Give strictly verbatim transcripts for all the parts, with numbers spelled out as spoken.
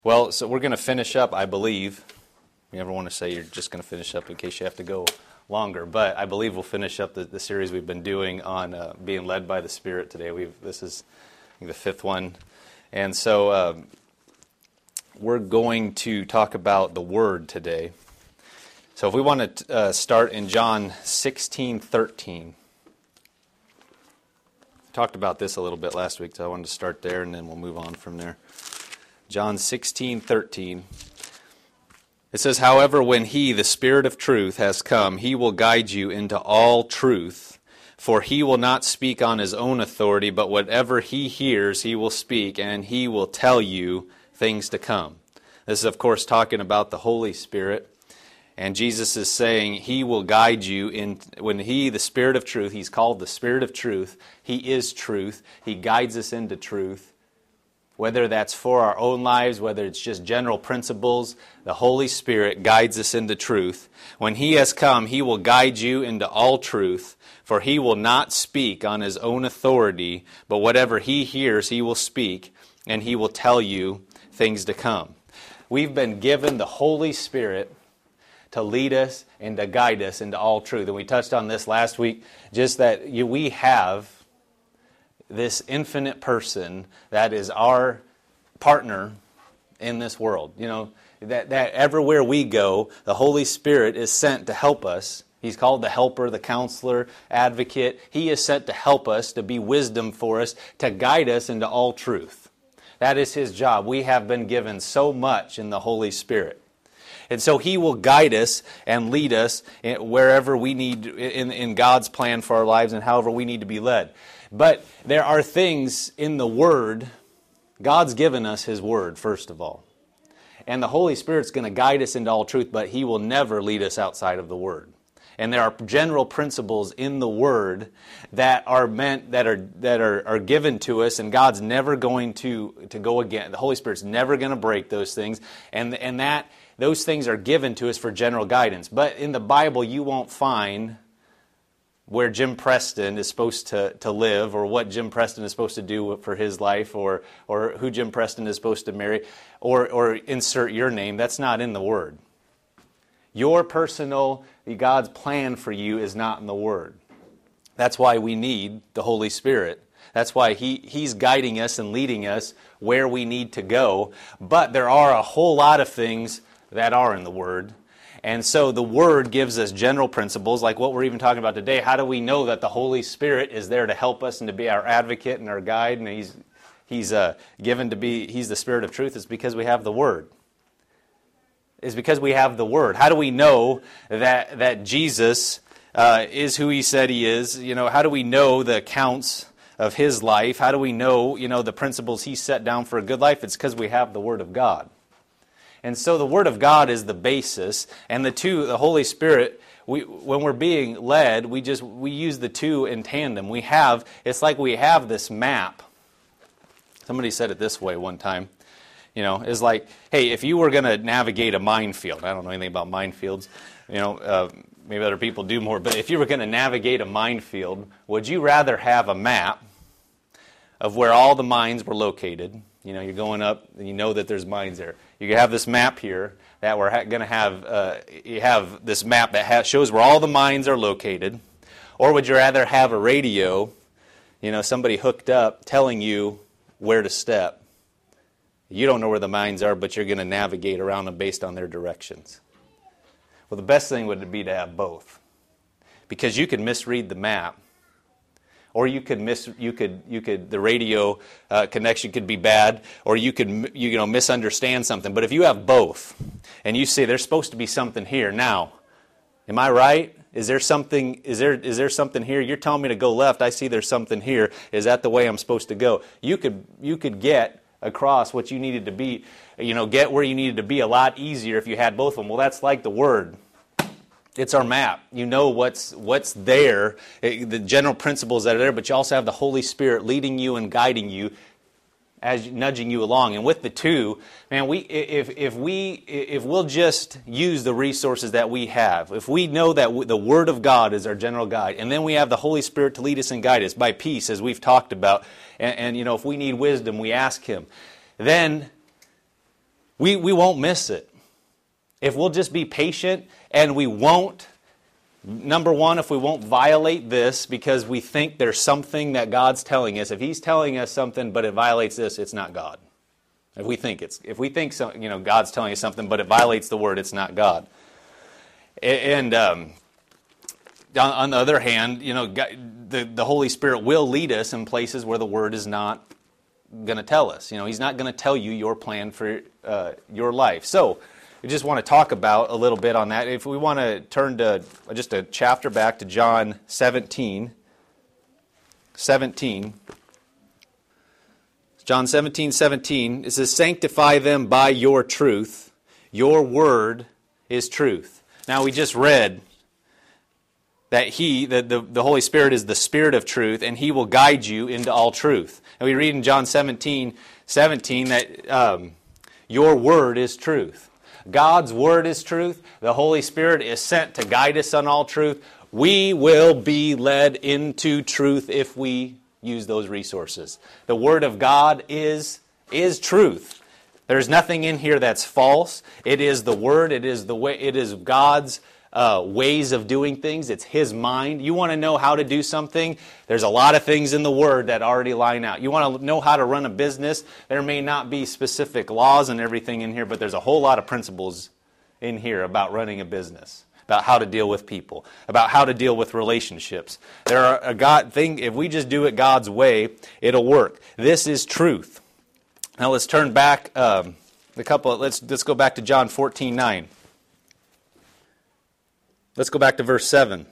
Well, so we're going to finish up, I believe. You never want to say you're just going to finish up in case you have to go longer, but I believe we'll finish up the, the series we've been doing on uh, being led by the Spirit today. We've This is I think, the fifth one. And so um, we're going to talk about the Word today. So if we want to uh, start in John sixteen thirteen. I talked about this a little bit last week, so I wanted to start there, and then we'll move on from there. John sixteen thirteen. It says, "However, when He, the Spirit of truth, has come, He will guide you into all truth. For He will not speak on His own authority, but whatever He hears, He will speak, and He will tell you things to come." This is, of course, talking about the Holy Spirit. And Jesus is saying He will guide you in, when He, the Spirit of truth, He's called the Spirit of truth. He is truth. He guides us into truth. Whether that's for our own lives, whether it's just general principles, the Holy Spirit guides us into truth. When He has come, He will guide you into all truth, for He will not speak on His own authority, but whatever He hears, He will speak, and He will tell you things to come. We've been given the Holy Spirit to lead us and to guide us into all truth. And we touched on this last week, just that you, we have this infinite person that is our partner in this world. You know, that, that everywhere we go, the Holy Spirit is sent to help us. He's called the helper, the counselor, advocate. He is sent to help us, to be wisdom for us, to guide us into all truth. That is His job. We have been given so much in the Holy Spirit. And so He will guide us and lead us wherever we need, in, in God's plan for our lives and however we need to be led. But there are things in the Word. God's given us His Word, first of all. And the Holy Spirit's going to guide us into all truth, but He will never lead us outside of the Word. And there are general principles in the Word that are meant, that are that are, are given to us, and God's never going to, to go again. The Holy Spirit's never going to break those things. And, and that those things are given to us for general guidance. But in the Bible, you won't find where Jim Preston is supposed to, to live, or what Jim Preston is supposed to do for his life, or or who Jim Preston is supposed to marry, or or insert your name. That's not in the Word. Your personal, God's plan for you is not in the Word. That's why we need the Holy Spirit. That's why he, He's guiding us and leading us where we need to go. But there are a whole lot of things that are in the Word. And so the Word gives us general principles, like what we're even talking about today. How do we know that the Holy Spirit is there to help us and to be our advocate and our guide, and He's He's uh, given to be, He's the Spirit of truth? It's because we have the Word. It's because we have the Word. How do we know that that Jesus uh, is who He said He is? You know, how do we know the accounts of His life? How do we know, you know, the principles He set down for a good life? It's because we have the Word of God. And so the Word of God is the basis, and the two, the Holy Spirit, we, when we're being led, we just we use the two in tandem. We have, it's like we have this map. Somebody said it this way one time, you know, it's like, hey, if you were going to navigate a minefield, I don't know anything about minefields, you know, uh, maybe other people do more, but if you were going to navigate a minefield, would you rather have a map of where all the mines were located? You know, you're going up and you know that there's mines there. You have this map here that we're ha- going to have, uh, you have this map that ha- shows where all the mines are located. Or would you rather have a radio, you know, somebody hooked up telling you where to step? You don't know where the mines are, but you're going to navigate around them based on their directions. Well, the best thing would be to have both. Because you could misread the map. Or you could miss, you could, you could, the radio uh, connection could be bad, or you could, you, you know, misunderstand something. But if you have both, and you say there's supposed to be something here, now, am I right? Is there something? Is there is there something here? You're telling me to go left. I see there's something here. Is that the way I'm supposed to go? You could, you could get across what you needed to be, you know, get where you needed to be a lot easier if you had both of them. Well, that's like the Word. It's our map. You know what's what's there, the general principles that are there, but you also have the Holy Spirit leading you and guiding you, as nudging you along. And with the two, man, we if if we if we'll just use the resources that we have, if we know that the Word of God is our general guide, and then we have the Holy Spirit to lead us and guide us by peace, as we've talked about, and, and you know, if we need wisdom, we ask Him, then we, we won't miss it. If we'll just be patient and we won't, number one, if we won't violate this because we think there's something that God's telling us. If He's telling us something but it violates this, it's not God. If we think it's, if we think so, you know, God's telling us something but it violates the Word, it's not God. And um, on the other hand, you know, the, the Holy Spirit will lead us in places where the Word is not going to tell us. You know, He's not going to tell you your plan for uh, your life. So, we just want to talk about a little bit on that. If we want to turn to just a chapter back to John seventeen. seventeen. John seventeen, seventeen. It says, sanctify them by your truth. Your word is truth. Now we just read that He, that the, the Holy Spirit is the Spirit of truth, and He will guide you into all truth. And we read in John seventeen, seventeen that um, your word is truth. God's Word is truth. The Holy Spirit is sent to guide us on all truth. We will be led into truth if we use those resources. The Word of God is, is truth. There's nothing in here that's false. It is the Word. It is the way. It is God's uh, ways of doing things. It's His mind. You want to know how to do something? There's a lot of things in the Word that already line out. You want to know how to run a business? There may not be specific laws and everything in here, but there's a whole lot of principles in here about running a business, about how to deal with people, about how to deal with relationships. There are a God thing. If we just do it God's way, it'll work. This is truth. Now let's turn back um, a couple. Let's let's go back to John fourteen nine. Let's go back to verse seven.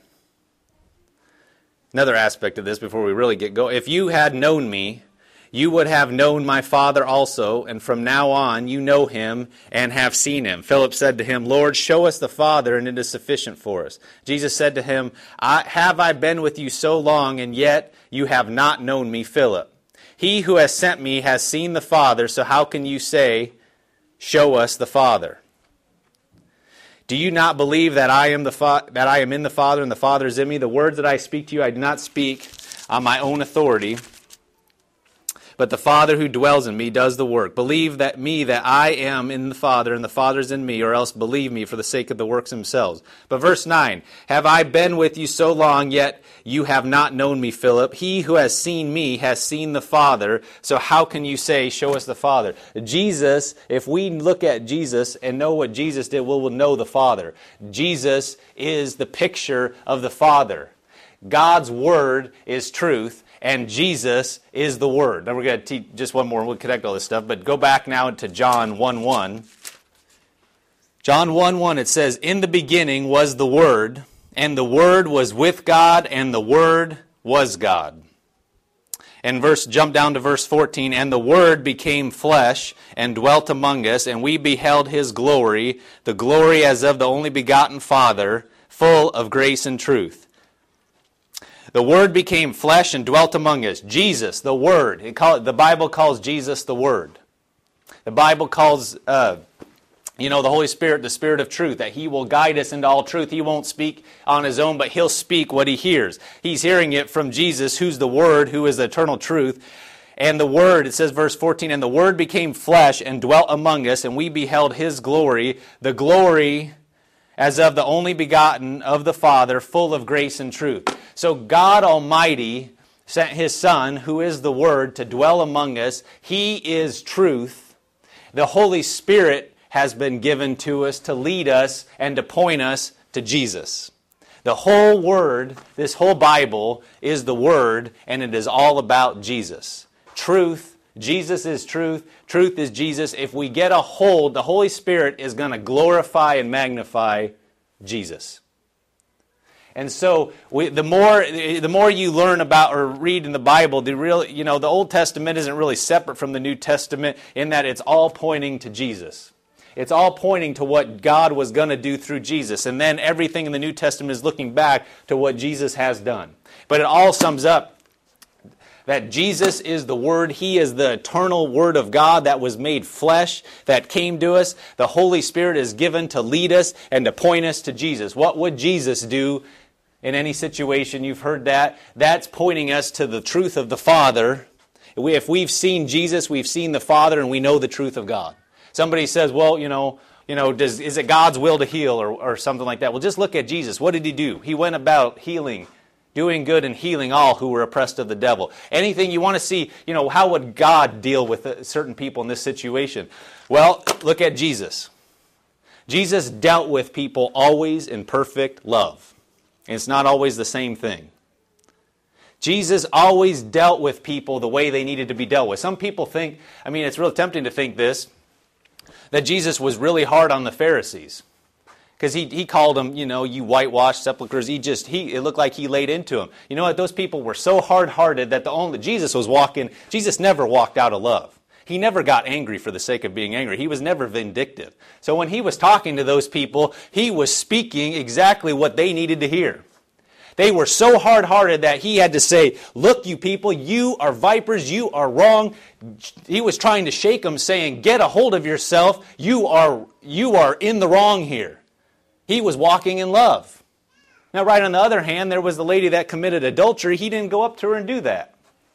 Another aspect of this before we really get going. If you had known me, you would have known my Father also, and from now on you know Him and have seen Him. Philip said to Him, Lord, show us the Father, and it is sufficient for us. Jesus said to him, I, have I been with you so long, and yet you have not known me, Philip? He who has sent me has seen the Father, so how can you say, show us the Father? Do you not believe that I am the fa- that I am in the Father and the Father is in me? The words that I speak to you I do not speak on my own authority, but the Father who dwells in me does the work. Believe that me that I am in the Father and the Father is in me, or else believe me for the sake of the works themselves. But verse nine, have I been with you so long, yet you have not known me, Philip? He who has seen me has seen the Father, so how can you say, show us the Father? Jesus, if we look at Jesus and know what Jesus did, we will know the Father. Jesus is the picture of the Father. God's Word is truth, and Jesus is the Word. Now we're going to teach just one more, and we'll connect all this stuff, but go back now to John one one. John one one, it says, in the beginning was the Word, and the Word was with God, and the Word was God. And verse, jump down to verse fourteen, and the Word became flesh and dwelt among us, and we beheld His glory, the glory as of the only begotten Father, full of grace and truth. The Word became flesh and dwelt among us. Jesus, the Word. It call, the Bible calls Jesus the Word. The Bible calls, uh, you know, the Holy Spirit the Spirit of truth, that He will guide us into all truth. He won't speak on His own, but He'll speak what He hears. He's hearing it from Jesus, who's the Word, who is the eternal truth. And the Word, it says verse fourteen, and the Word became flesh and dwelt among us, and we beheld His glory, the glory as of the only begotten of the Father, full of grace and truth. So God Almighty sent His Son, who is the Word, to dwell among us. He is truth. The Holy Spirit has been given to us to lead us and to point us to Jesus. The whole Word, this whole Bible, is the Word, and it is all about Jesus. Truth, Jesus is truth, truth is Jesus. If we get a hold, the Holy Spirit is going to glorify and magnify Jesus. And so, we, the more the more you learn about or read in the Bible, the real you know the Old Testament isn't really separate from the New Testament in that it's all pointing to Jesus. It's all pointing to what God was going to do through Jesus, and then everything in the New Testament is looking back to what Jesus has done. But it all sums up that Jesus is the Word. He is the eternal Word of God that was made flesh, that came to us. The Holy Spirit is given to lead us and to point us to Jesus. What would Jesus do in any situation? You've heard that. That's pointing us to the truth of the Father. If we've seen Jesus, we've seen the Father, and we know the truth of God. Somebody says, well, you know, you know, does, is it God's will to heal or, or something like that? Well, just look at Jesus. What did he do? He went about healing, doing good and healing all who were oppressed of the devil. Anything you want to see, you know, how would God deal with certain people in this situation? Well, look at Jesus. Jesus dealt with people always in perfect love. And it's not always the same thing. Jesus always dealt with people the way they needed to be dealt with. Some people think, I mean, it's real tempting to think this, that Jesus was really hard on the Pharisees. Because he, he called them, you know, you whitewashed sepulchres. He just, he, it looked like he laid into them. You know what? Those people were so hard-hearted that the only, Jesus was walking, Jesus never walked out of love. He never got angry for the sake of being angry. He was never vindictive. So when he was talking to those people, he was speaking exactly what they needed to hear. They were so hard-hearted that he had to say, look, you people, you are vipers, you are wrong. He was trying to shake them, saying, get a hold of yourself. You are, you are in the wrong here. He was walking in love. Now, right on the other hand, there was the lady that committed adultery. He didn't go up to her and do that.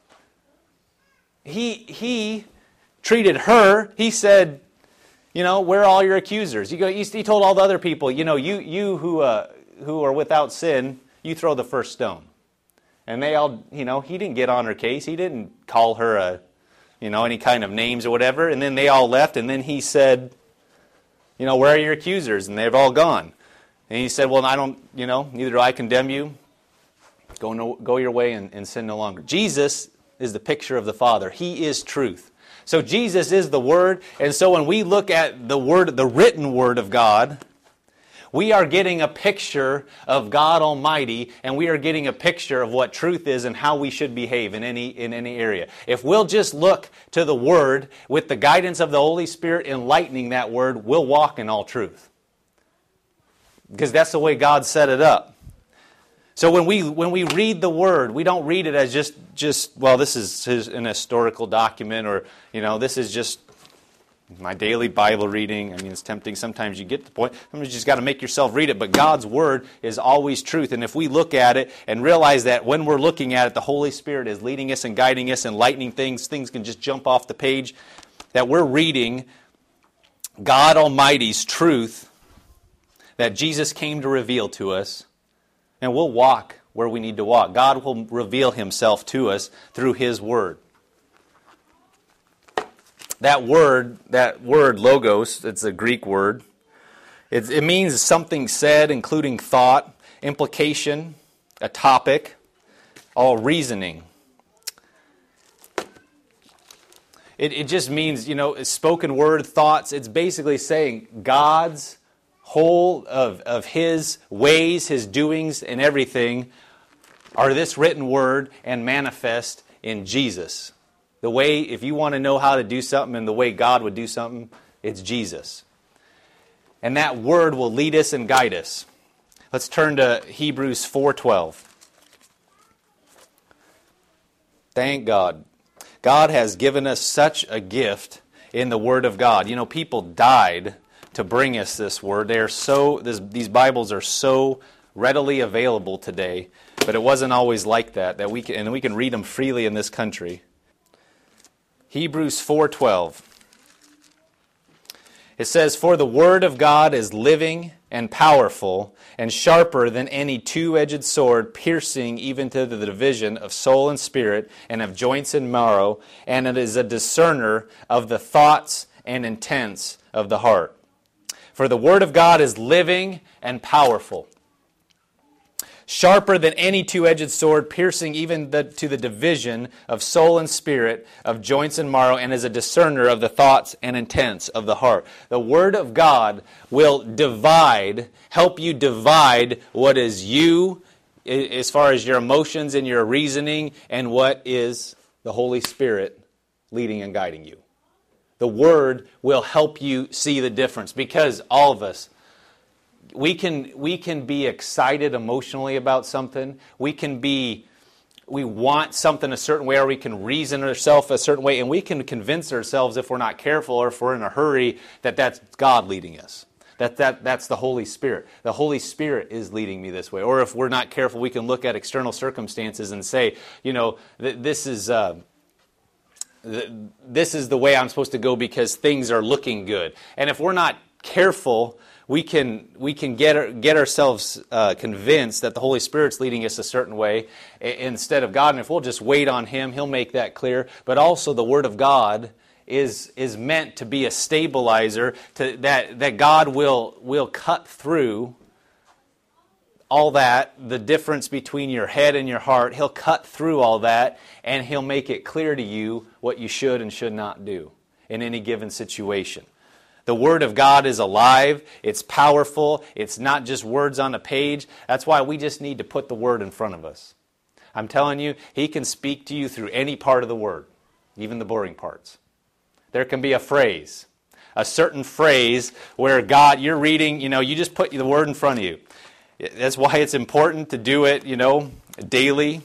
He, he treated her, he said, you know, where are all your accusers? He, go, he told all the other people, you know, you, you who, uh, who are without sin, you throw the first stone. And they all, you know, he didn't get on her case. He didn't call her a, you know, any kind of names or whatever. And then they all left. And then he said, you know, where are your accusers? And they've all gone. And he said, well, I don't, you know, neither do I condemn you. Go, no, go your way and, and sin no longer. Jesus is the picture of the Father. He is truth. So Jesus is the Word. And so when we look at the Word, the written Word of God, we are getting a picture of God Almighty, and we are getting a picture of what truth is and how we should behave in any, in any area. If we'll just look to the Word with the guidance of the Holy Spirit enlightening that Word, we'll walk in all truth. Because that's the way God set it up. So when we when we read the Word, we don't read it as just, just well, this is an historical document, or, you know, this is just my daily Bible reading. I mean, it's tempting. Sometimes you get to the point. Sometimes you just got to make yourself read it. But God's Word is always truth. And if we look at it and realize that when we're looking at it, the Holy Spirit is leading us and guiding us, enlightening things. Things can just jump off the page. That we're reading God Almighty's truth that Jesus came to reveal to us. And we'll walk where we need to walk. God will reveal Himself to us through His Word. That word, that word logos, it's a Greek word. It, it means something said, including thought, implication, a topic, all reasoning. It, it just means, you know, spoken word, thoughts. It's basically saying God's whole of, of His ways, His doings, and everything are this written word and manifest in Jesus. The way, if you want to know how to do something and the way God would do something, it's Jesus. And that word will lead us and guide us. Let's turn to Hebrews four twelve. Thank God. God has given us such a gift in the Word of God. You know, people died to bring us this Word. They are so, this, these Bibles are so readily available today, but it wasn't always like that. That we can, and we can read them freely in this country. Hebrews four twelve. It says, "For the Word of God is living and powerful, and sharper than any two-edged sword, piercing even to the division of soul and spirit, and of joints and marrow, and it is a discerner of the thoughts and intents of the heart. For the Word of God is living and powerful, sharper than any two-edged sword, piercing even the, to the division of soul and spirit, of joints and marrow, and is a discerner of the thoughts and intents of the heart." The Word of God will divide, help you divide what is you, as far as your emotions and your reasoning, and what is the Holy Spirit leading and guiding you. The Word will help you see the difference, because all of us, We can we can be excited emotionally about something. We can be, we want something a certain way, or we can reason ourselves a certain way, and we can convince ourselves, if we're not careful or if we're in a hurry, that that's God leading us. That, that that's the Holy Spirit. The Holy Spirit is leading me this way. Or if we're not careful, we can look at external circumstances and say, you know, th- this is, uh, this is the way I'm supposed to go because things are looking good. And if we're not careful, we can we can get get ourselves uh, convinced that the Holy Spirit's leading us a certain way instead of God. And if we'll just wait on Him, He'll make that clear. But also the Word of God is is meant to be a stabilizer, to that that God will will cut through all that, the difference between your head and your heart. He'll cut through all that, and He'll make it clear to you what you should and should not do in any given situation. The Word of God is alive, it's powerful, it's not just words on a page. That's why we just need to put the Word in front of us. I'm telling you, He can speak to you through any part of the Word, even the boring parts. There can be a phrase, a certain phrase where God, you're reading, you know, you just put the Word in front of you. That's why it's important to do it, you know, daily.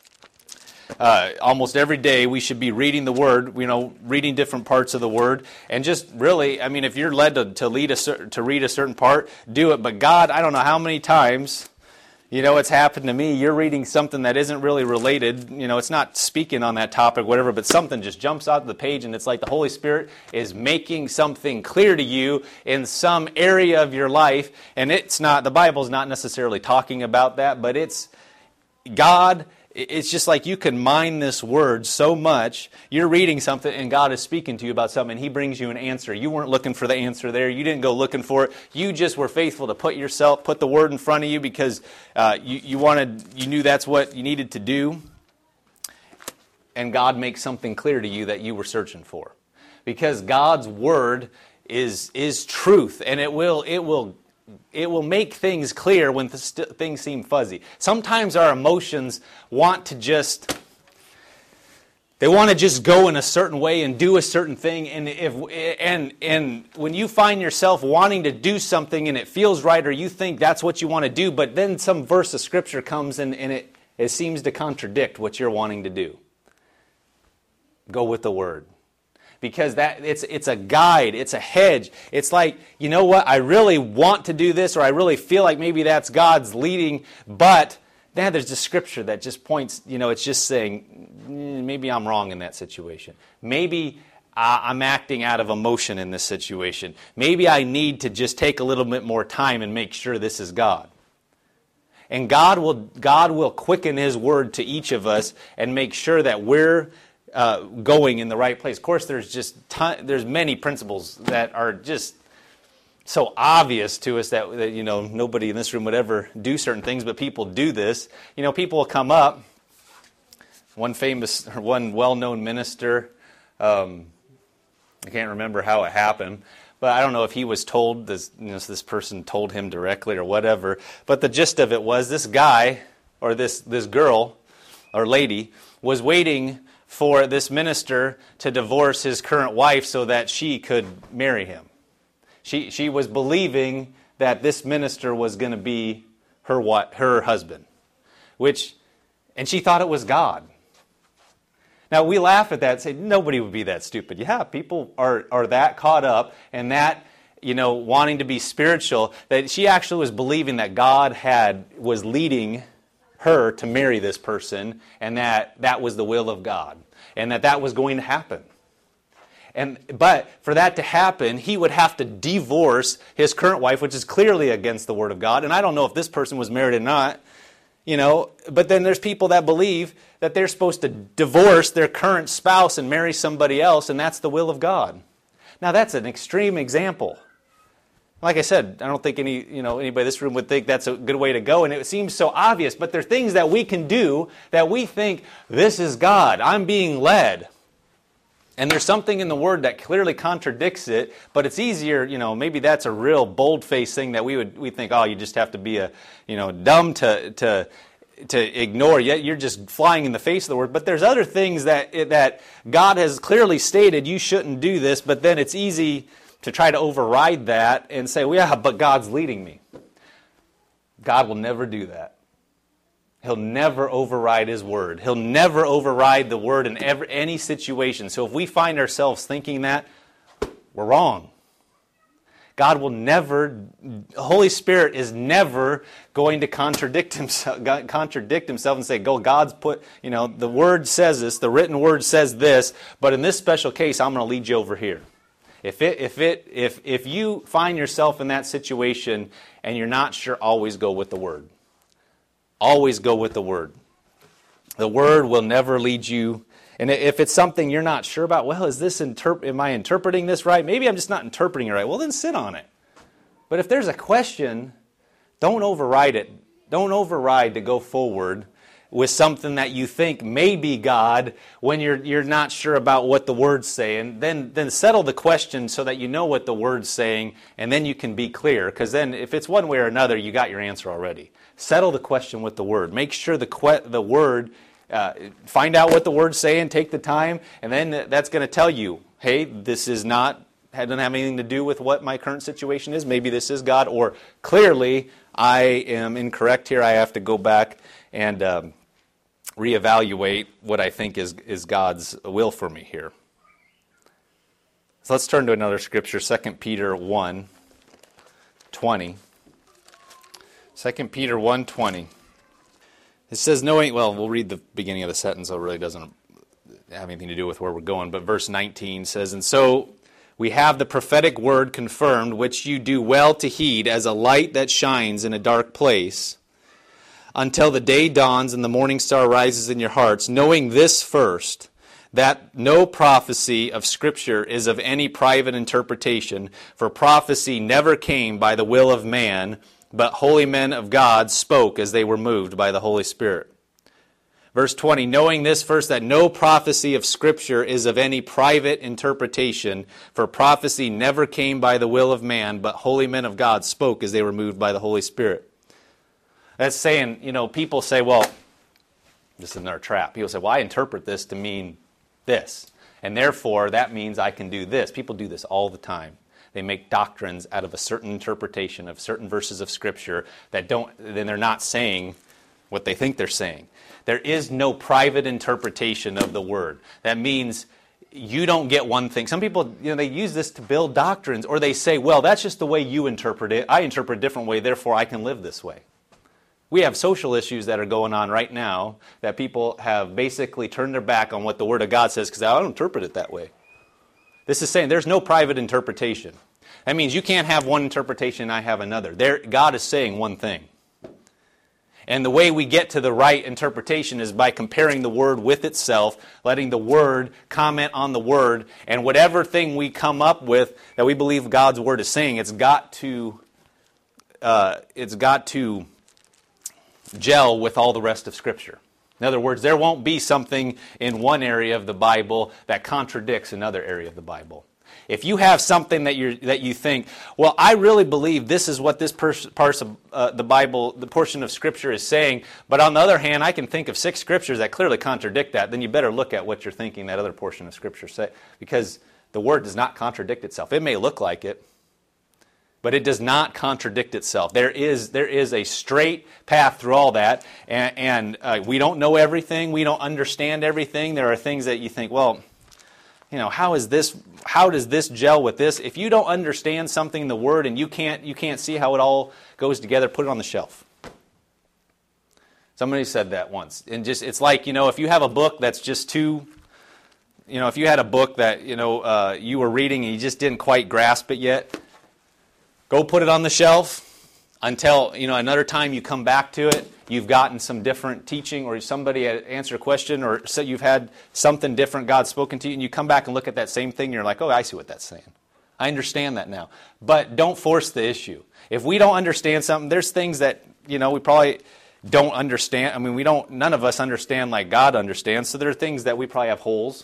Uh, almost every day we should be reading the Word, you know, reading different parts of the Word. And just really, I mean, if you're led to, to, lead a, to read a certain part, do it. But God, I don't know how many times, you know, it's happened to me. You're reading something that isn't really related. You know, it's not speaking on that topic, whatever, but something just jumps out of the page, and it's like the Holy Spirit is making something clear to you in some area of your life. And it's not, the Bible's not necessarily talking about that, but it's God. It's just like you can mine this Word so much. You're reading something and God is speaking to you about something and He brings you an answer. You weren't looking for the answer there. You didn't go looking for it. You just were faithful to put yourself, put the Word in front of you because uh, you, you wanted, you knew that's what you needed to do. And God makes something clear to you that you were searching for. Because God's Word is is truth, and it will it will It will make things clear when th- things seem fuzzy. Sometimes our emotions want to just, they want to just go in a certain way and do a certain thing. And if and and when you find yourself wanting to do something and it feels right, or you think that's what you want to do, but then some verse of Scripture comes and, and it, it seems to contradict what you're wanting to do, go with the Word. Because that it's it's a guide, it's a hedge. It's like, you know what, I really want to do this, or I really feel like maybe that's God's leading, but then there's a scripture that just points, you know, it's just saying, mm, maybe I'm wrong in that situation. Maybe uh, I'm acting out of emotion in this situation. Maybe I need to just take a little bit more time and make sure this is God. And God will God will quicken His Word to each of us and make sure that we're Uh, going in the right place. Of course, there's just ton, there's many principles that are just so obvious to us that, that you know nobody in this room would ever do certain things, but people do this. You know, people will come up. One famous, or one well-known minister. Um, I can't remember how it happened, but I don't know if he was told this. You know, this person told him directly or whatever. But the gist of it was this guy or this this girl or lady was waiting for this minister to divorce his current wife so that she could marry him. She she was believing that this minister was going to be her what her husband, which, and she thought it was God. Now we laugh at that and say nobody would be that stupid. Yeah, people are are that caught up and that, you know, wanting to be spiritual that she actually was believing that God had was leading her to marry this person, and that that was the will of God, and that that was going to happen. And but for that to happen, he would have to divorce his current wife, which is clearly against the Word of God. And I don't know if this person was married or not, you know. But then there's people that believe that they're supposed to divorce their current spouse and marry somebody else, and that's the will of God. Now that's an extreme example. Like I said, I don't think any, you know, anybody in this room would think that's a good way to go, and it seems so obvious. But there are things that we can do that we think, this is God, I'm being led. And there's something in the Word that clearly contradicts it, but it's easier, you know, maybe that's a real bold-faced thing that we would we think, oh, you just have to be a, you know, dumb to to to ignore. Yet you're just flying in the face of the Word. But there's other things that that God has clearly stated you shouldn't do this, but then it's easy to try to override that and say, well, yeah, but God's leading me. God will never do that. He'll never override His Word. He'll never override the Word in every, any situation. So if we find ourselves thinking that, we're wrong. God will never, Holy Spirit is never going to contradict himself, contradict himself and say, go, God's put, you know, the Word says this, the written Word says this, but in this special case, I'm going to lead you over here. If it, if it, if if you find yourself in that situation and you're not sure, always go with the Word. Always go with the Word. The Word will never lead you. And if it's something you're not sure about, well, is this interp- am I interpreting this right? Maybe I'm just not interpreting it right. Well, then sit on it. But if there's a question, don't override it. Don't override to go forward with something that you think may be God when you're you're not sure about what the Word's saying. Then then settle the question so that you know what the Word's saying, and then you can be clear. Because then if it's one way or another, you got your answer already. Settle the question with the Word. Make sure the que- the Word. Uh, find out what the Word's saying, take the time, and then that's going to tell you, hey, this is not, doesn't have anything to do with what my current situation is. Maybe this is God, or clearly I am incorrect here. I have to go back and um, reevaluate what I think is, is God's will for me here. So let's turn to another scripture, Second Peter one twenty. Second Peter one twenty. It says, knowing, well, we'll read the beginning of the sentence, so it really doesn't have anything to do with where we're going. But verse nineteen says, and so we have the prophetic word confirmed, which you do well to heed as a light that shines in a dark place, until the day dawns and the morning star rises in your hearts, knowing this first, that no prophecy of Scripture is of any private interpretation, for prophecy never came by the will of man, but holy men of God spoke as they were moved by the Holy Spirit. Verse twenty, knowing this first, that no prophecy of Scripture is of any private interpretation, for prophecy never came by the will of man, but holy men of God spoke as they were moved by the Holy Spirit. That's saying, you know, people say, well, this is another trap. People say, well, I interpret this to mean this, and therefore that means I can do this. People do this all the time. They make doctrines out of a certain interpretation of certain verses of Scripture that don't, then they're not saying what they think they're saying. There is no private interpretation of the Word. That means you don't get one thing. Some people, you know, they use this to build doctrines, or they say, well, that's just the way you interpret it. I interpret a different way, therefore I can live this way. We have social issues that are going on right now that people have basically turned their back on what the Word of God says because I don't interpret it that way. This is saying there's no private interpretation. That means you can't have one interpretation and I have another. There, God is saying one thing. And the way we get to the right interpretation is by comparing the Word with itself, letting the Word comment on the Word, and whatever thing we come up with that we believe God's Word is saying, it's got to, uh, it's got to gel with all the rest of Scripture. In other words, there won't be something in one area of the Bible that contradicts another area of the Bible. If you have something that you that you think, well, I really believe this is what this pers- part of uh, the Bible, the portion of Scripture is saying, but on the other hand, I can think of six Scriptures that clearly contradict that, then you better look at what you're thinking that other portion of Scripture say, because the Word does not contradict itself. It may look like it, but it does not contradict itself. There is there is a straight path through all that, and, and uh, we don't know everything. We don't understand everything. There are things that you think, well, you know, how is this? How does this gel with this? If you don't understand something in the Word and you can't you can't see how it all goes together, put it on the shelf. Somebody said that once, and just it's like, you know, if you have a book that's just too, you know, if you had a book that you know uh, you were reading and you just didn't quite grasp it yet. Go put it on the shelf until, you know, another time you come back to it, you've gotten some different teaching, or somebody answered a question, or so you've had something different God's spoken to you, and you come back and look at that same thing, and you're like, oh, I see what that's saying. I understand that now. But don't force the issue. If we don't understand something, there's things that, you know, we probably don't understand. I mean, we don't, none of us understand like God understands, so there are things that we probably have holes.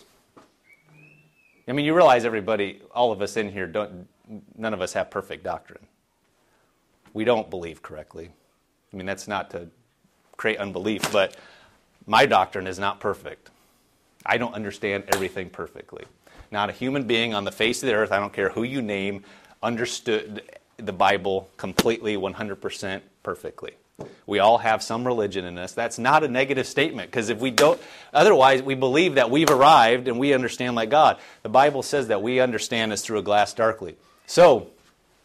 I mean, you realize everybody, all of us in here, don't, none of us have perfect doctrine. We don't believe correctly. I mean, that's not to create unbelief, but my doctrine is not perfect. I don't understand everything perfectly. Not a human being on the face of the earth, I don't care who you name, understood the Bible completely, one hundred percent perfectly. We all have some religion in us. That's not a negative statement, because if we don't, otherwise we believe that we've arrived and we understand like God. The Bible says that we understand as through a glass darkly. So,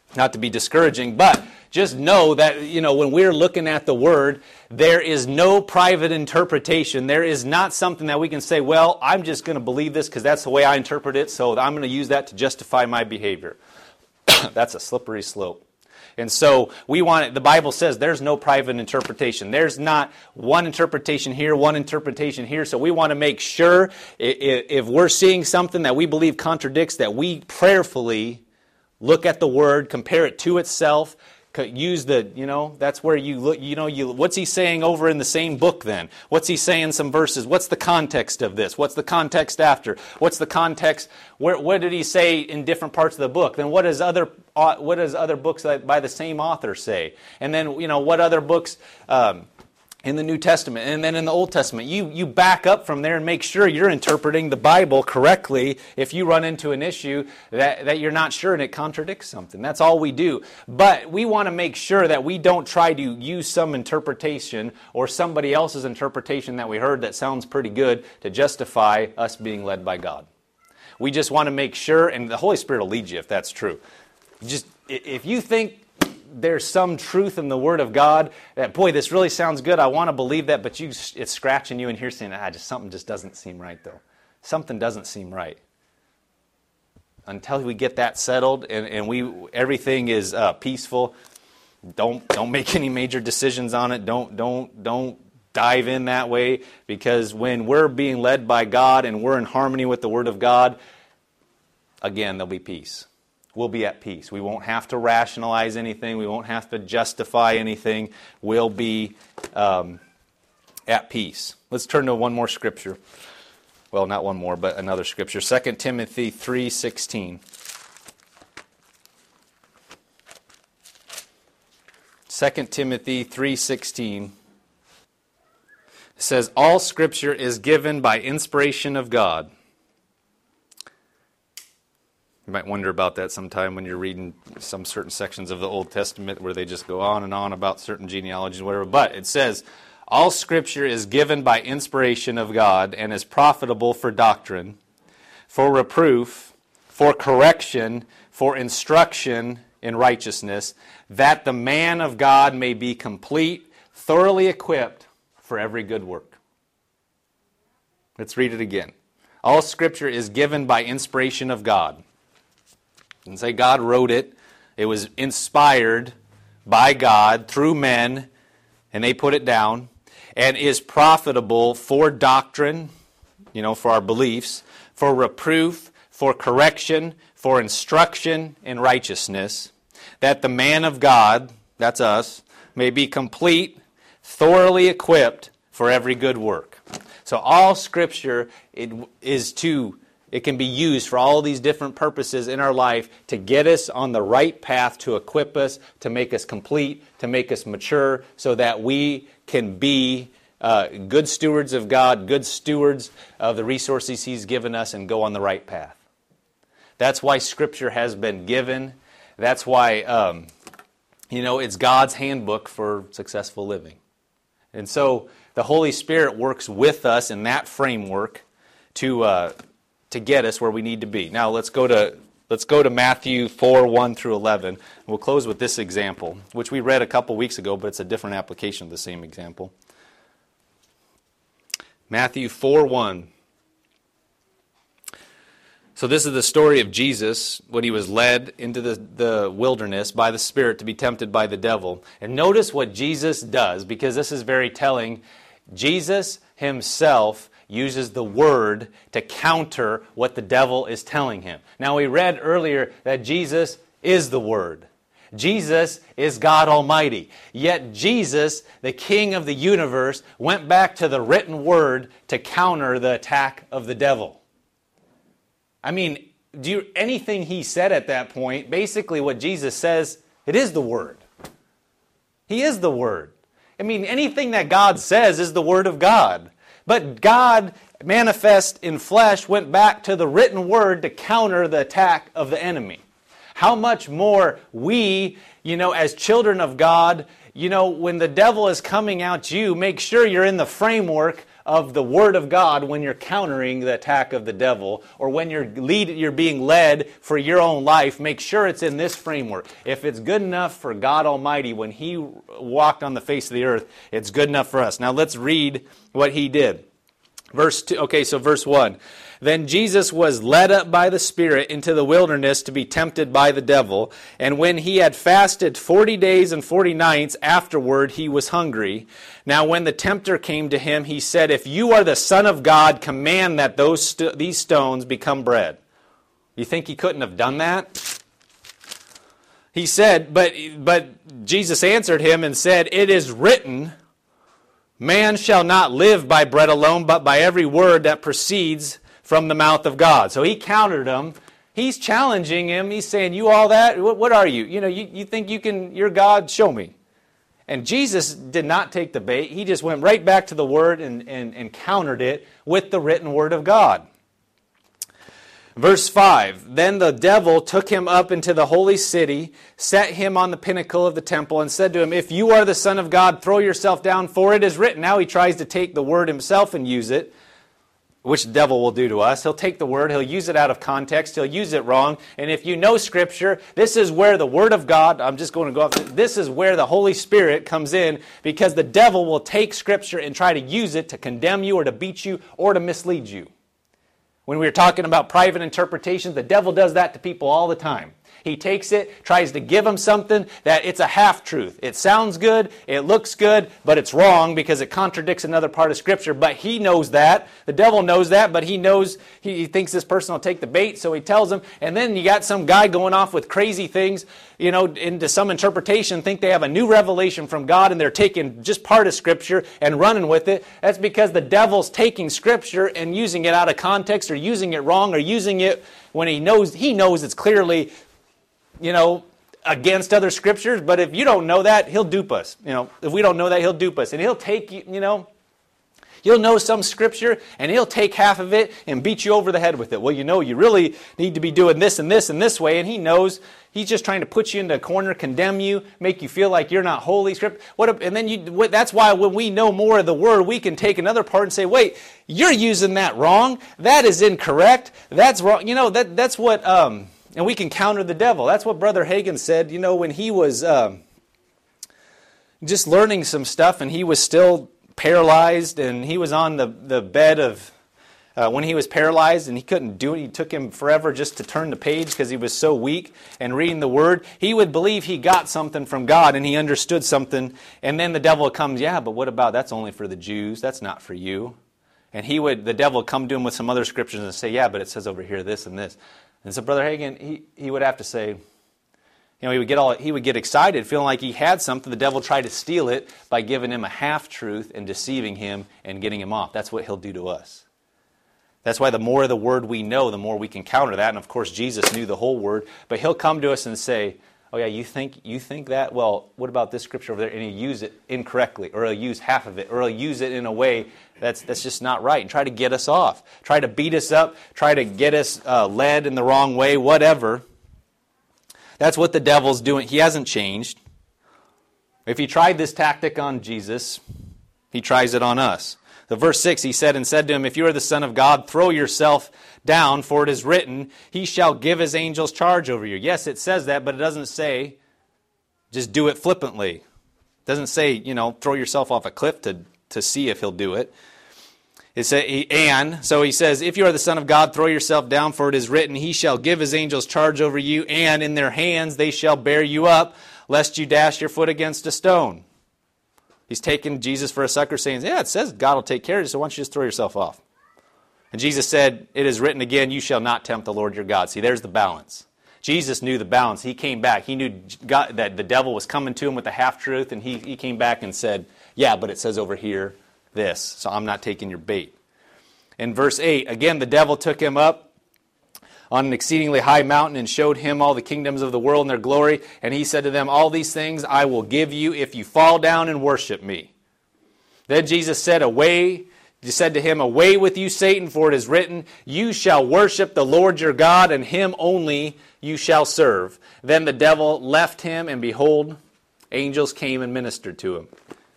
not to be discouraging, but just know that, you know, when we're looking at the Word, there is no private interpretation. There is not something that we can say, well, I'm just going to believe this because that's the way I interpret it, so I'm going to use that to justify my behavior. That's a slippery slope. And so we want it, the Bible says there's no private interpretation. There's not one interpretation here, one interpretation here. So we want to make sure if we're seeing something that we believe contradicts, that we prayerfully look at the Word, compare it to itself, use the, you know, that's where you look, you know, you, what's he saying over in the same book then? What's he saying some verses? What's the context of this? What's the context after? What's the context? Where, what did he say in different parts of the book? Then what does other, what does other books by the same author say? And then, you know, what other books, um, in the New Testament, and then in the Old Testament. You you back up from there and make sure you're interpreting the Bible correctly if you run into an issue that, that you're not sure and it contradicts something. That's all we do. But we want to make sure that we don't try to use some interpretation or somebody else's interpretation that we heard that sounds pretty good to justify us being led by God. We just want to make sure, and the Holy Spirit will lead you if that's true. Just if you think there's some truth in the Word of God that, boy, this really sounds good, I want to believe that, but you, it's scratching you and you're saying, ah, just something just doesn't seem right, though. Something doesn't seem right. Until we get that settled and, and we everything is uh, peaceful, don't don't make any major decisions on it. Don't don't don't dive in that way, because when we're being led by God and we're in harmony with the Word of God, again, there'll be peace. We'll be at peace. We won't have to rationalize anything. We won't have to justify anything. We'll be um, at peace. Let's turn to one more scripture. Well, not one more, but another scripture. Second Timothy three sixteen. Second Timothy three sixteen. It says, all Scripture is given by inspiration of God. You might wonder about that sometime when you're reading some certain sections of the Old Testament where they just go on and on about certain genealogies and whatever. But it says, all Scripture is given by inspiration of God and is profitable for doctrine, for reproof, for correction, for instruction in righteousness, that the man of God may be complete, thoroughly equipped for every good work. Let's read it again. All Scripture is given by inspiration of God. And say God wrote it. It was inspired by God through men, and they put it down, and is profitable for doctrine, you know, for our beliefs, for reproof, for correction, for instruction in righteousness, that the man of God, that's us, may be complete, thoroughly equipped for every good work. So all Scripture it is to It can be used for all these different purposes in our life to get us on the right path, to equip us, to make us complete, to make us mature, so that we can be uh, good stewards of God, good stewards of the resources He's given us, and go on the right path. That's why Scripture has been given. That's why, um, you know, it's God's handbook for successful living. And so the Holy Spirit works with us in that framework to uh, to get us where we need to be. Now let's go to let's go to Matthew four, one through eleven. We'll close with this example, which we read a couple weeks ago, but it's a different application of the same example. Matthew four, one. So this is the story of Jesus when He was led into the, the wilderness by the Spirit to be tempted by the devil. And notice what Jesus does, because this is very telling. Jesus Himself uses the Word to counter what the devil is telling Him. Now we read earlier that Jesus is the Word. Jesus is God Almighty. Yet Jesus, the King of the universe, went back to the written Word to counter the attack of the devil. I mean, do you, anything He said at that point, basically what Jesus says, it is the Word. He is the Word. I mean, anything that God says is the Word of God. But God, manifest in flesh, went back to the written Word to counter the attack of the enemy. How much more we, you know, as children of God, you know, when the devil is coming at you, make sure you're in the framework of the Word of God when you're countering the attack of the devil, or when you're lead, you're being led for your own life. Make sure it's in this framework. If it's good enough for God Almighty when He walked on the face of the earth, it's good enough for us. Now let's read what He did. Verse two, okay, so verse one. Then Jesus was led up by the Spirit into the wilderness to be tempted by the devil. And when he had fasted forty days and forty nights, afterward he was hungry. Now when the tempter came to him, he said, If you are the Son of God, command that those st- these stones become bread. You think he couldn't have done that? He said, but, but Jesus answered him and said, It is written, Man shall not live by bread alone, but by every word that proceeds from the mouth of God. So he countered him. He's challenging him. He's saying, you all that? What, what are you? You know, you, you think you can, you're God? Show me. And Jesus did not take the bait. He just went right back to the Word and, and, and countered it with the written Word of God. Verse five, Then the devil took him up into the holy city, set him on the pinnacle of the temple, and said to him, If you are the Son of God, throw yourself down, for it is written. Now he tries to take the Word himself and use it, which the devil will do to us. He'll take the Word, he'll use it out of context, he'll use it wrong. And if you know Scripture, this is where the Word of God, I'm just going to go off, this is where the Holy Spirit comes in, because the devil will take Scripture and try to use it to condemn you or to beat you or to mislead you. When we were talking about private interpretations, the devil does that to people all the time. He takes it, tries to give them something that it's a half-truth. It sounds good, it looks good, but it's wrong because it contradicts another part of Scripture. But he knows that. The devil knows that, but he knows, he thinks this person will take the bait, so he tells him. And then you got some guy going off with crazy things, you know, into some interpretation, think they have a new revelation from God, and they're taking just part of Scripture and running with it. That's because the devil's taking Scripture and using it out of context, or using it wrong, or using it when he knows he knows it's clearly, you know, against other Scriptures. But if you don't know that, he'll dupe us. You know, if we don't know that, he'll dupe us. And he'll take, you know, you'll know some Scripture, and he'll take half of it and beat you over the head with it. Well, you know, you really need to be doing this and this and this way. And he knows he's just trying to put you into a corner, condemn you, make you feel like you're not holy. Script. What? And then you. What, that's why when we know more of the Word, we can take another part and say, wait, you're using that wrong. That is incorrect. That's wrong. You know, that that's what... Um, And we can counter the devil. That's what Brother Hagin said, you know, when he was um, just learning some stuff, and he was still paralyzed, and he was on the, the bed of, uh, when he was paralyzed and he couldn't do it. It took him forever just to turn the page because he was so weak and reading the Word. He would believe he got something from God and he understood something. And then the devil comes, yeah, but what about, that's only for the Jews. That's not for you. And he would, the devil would come to him with some other Scriptures and say, yeah, but it says over here this and this. And so Brother Hagin, he, he would have to say, you know, he would get all he would get excited, feeling like he had something. The devil tried to steal it by giving him a half-truth and deceiving him and getting him off. That's what he'll do to us. That's why the more of the Word we know, the more we can counter that. And of course, Jesus knew the whole Word. But he'll come to us and say, oh yeah, you think you think that? Well, what about this Scripture over there? And he'll use it incorrectly, or he'll use half of it, or he'll use it in a way that's that's just not right, and try to get us off, try to beat us up, try to get us uh, led in the wrong way, whatever. That's what the devil's doing. He hasn't changed. If he tried this tactic on Jesus, he tries it on us. The verse six, he said, and said to him, If you are the Son of God, throw yourself down, for it is written, He shall give His angels charge over you. Yes, it says that, but it doesn't say, just do it flippantly. It doesn't say, you know, throw yourself off a cliff to, to see if He'll do it. It say, and, so he says, If you are the Son of God, throw yourself down, for it is written, He shall give His angels charge over you, and in their hands they shall bear you up, lest you dash your foot against a stone. He's taking Jesus for a sucker, saying, yeah, it says God will take care of you, so why don't you just throw yourself off? And Jesus said, it is written again, you shall not tempt the Lord your God. See, there's the balance. Jesus knew the balance. He came back. He knew God, that the devil was coming to him with a half-truth, and he, he came back and said, yeah, but it says over here this, so I'm not taking your bait. In verse eight, again, the devil took him up on an exceedingly high mountain and showed him all the kingdoms of the world and their glory. And he said to them, all these things I will give you if you fall down and worship me. Then Jesus said, away, he said to him, away with you, Satan, for it is written, you shall worship the Lord your God, and Him only you shall serve. Then the devil left him, and behold, angels came and ministered to him.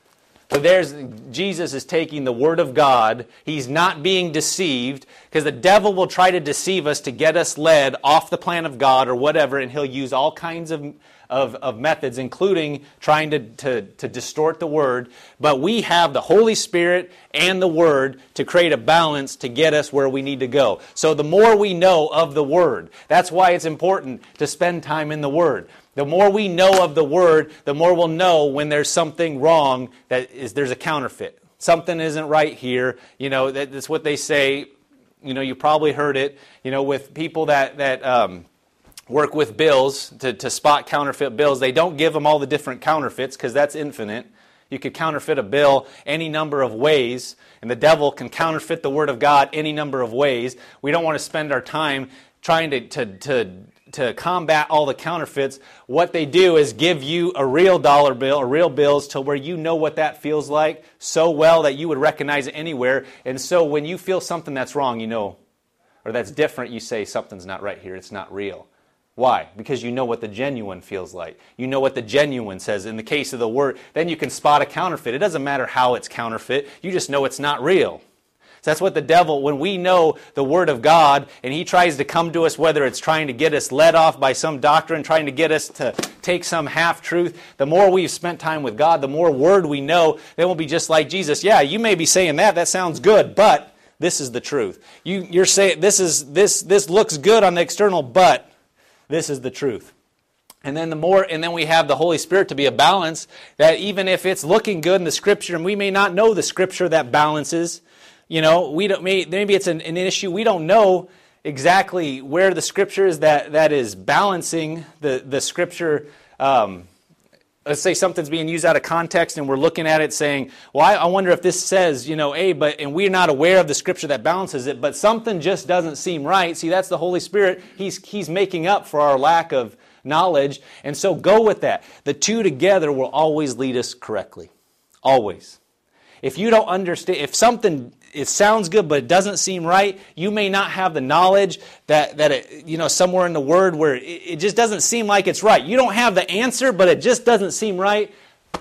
So there's, Jesus is taking the Word of God. He's not being deceived, because the devil will try to deceive us to get us led off the plan of God or whatever, and he'll use all kinds of, of, of methods, including trying to, to, to distort the Word. But we have the Holy Spirit and the Word to create a balance to get us where we need to go. So the more we know of the Word, that's why it's important to spend time in the Word. The more we know of the Word, the more we'll know when there's something wrong, that is there's a counterfeit. Something isn't right here. You know, that, that's what they say. You know, you probably heard it, you know, with people that, that um, work with bills to, to spot counterfeit bills. They don't give them all the different counterfeits, because that's infinite. You could counterfeit a bill any number of ways, and the devil can counterfeit the Word of God any number of ways. We don't want to spend our time trying to, to, to to combat all the counterfeits. What they do is give you a real dollar bill, or real bills, to where you know what that feels like so well that you would recognize it anywhere. And so when you feel something that's wrong, you know, or that's different, you say something's not right here, it's not real. Why? Because you know what the genuine feels like. You know what the genuine says. In the case of the Word, then you can spot a counterfeit. It doesn't matter how it's counterfeit, you just know it's not real. So that's what the devil, when we know the Word of God, and he tries to come to us, whether it's trying to get us led off by some doctrine, trying to get us to take some half-truth, the more we've spent time with God, the more Word we know, then we'll be just like Jesus. Yeah, you may be saying that, that sounds good, but this is the truth. You, you're saying this is this this looks good on the external, but this is the truth. And then the more, and then we have the Holy Spirit to be a balance, that even if it's looking good in the Scripture, and we may not know the Scripture that balances, you know, we don't, maybe it's an, an issue, we don't know exactly where the Scripture is that, that is balancing the, the Scripture. Um, let's say something's being used out of context, and we're looking at it saying, well, I, I wonder if this says, you know, A, but, and we're not aware of the Scripture that balances it, but something just doesn't seem right. See, that's the Holy Spirit. He's, he's making up for our lack of knowledge, and so go with that. The two together will always lead us correctly. Always. If you don't understand, if something, it sounds good, but it doesn't seem right, you may not have the knowledge that, that it, you know, somewhere in the Word where it, it just doesn't seem like it's right. You don't have the answer, but it just doesn't seem right.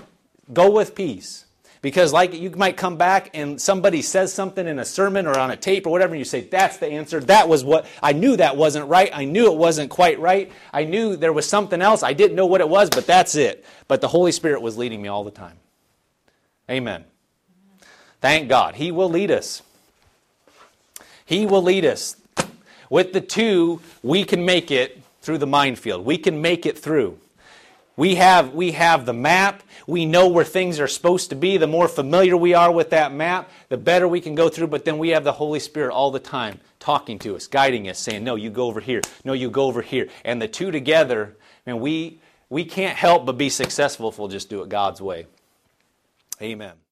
Go with peace. Because like you might come back and somebody says something in a sermon or on a tape or whatever, and you say, that's the answer. That was what, I knew that wasn't right. I knew it wasn't quite right. I knew there was something else. I didn't know what it was, but that's it. But the Holy Spirit was leading me all the time. Amen. Thank God. He will lead us. He will lead us. With the two, we can make it through the minefield. We can make it through. We have, we have the map. We know where things are supposed to be. The more familiar we are with that map, the better we can go through. But then we have the Holy Spirit all the time talking to us, guiding us, saying, no, you go over here. No, you go over here. And the two together, man, we, we can't help but be successful if we'll just do it God's way. Amen.